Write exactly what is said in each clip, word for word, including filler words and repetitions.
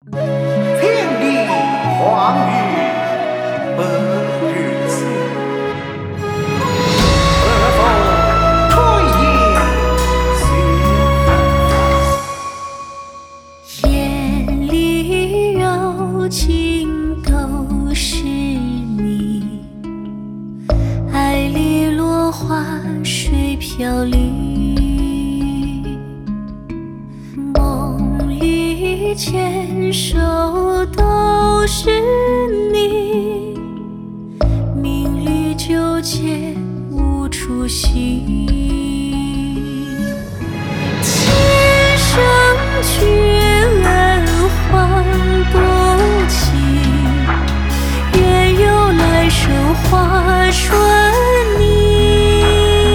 天地黄雨白日晴，可否吹叶雪眼里柔情都是你，爱里落花水飘零，梦里牵手都是你，命里纠结无处寻。前生去恩还不尽，愿有来生化春泥。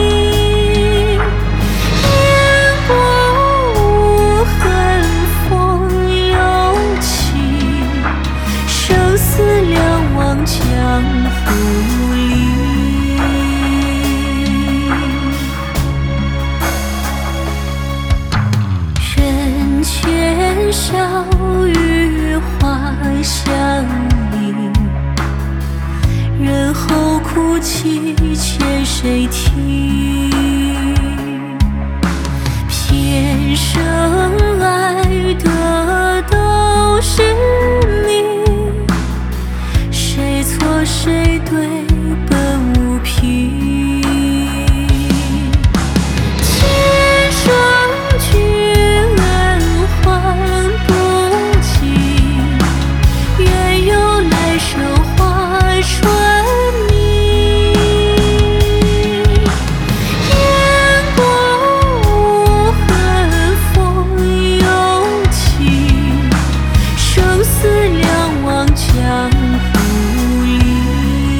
烟波无痕风有情，生死两忘江湖里。人间笑语花香里，人后哭泣欠谁听？偏生爱的都是你，谁错谁对本无凭。前生去恩还不尽，愿有来生化春泥。烟波无痕风有情，生死两忘江湖里。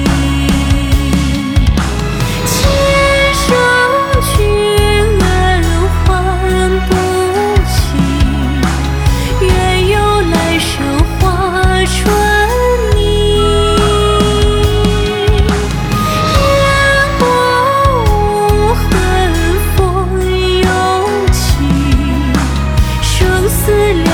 前生去恩还不尽，愿有来生化春泥。烟波无痕风有情，生死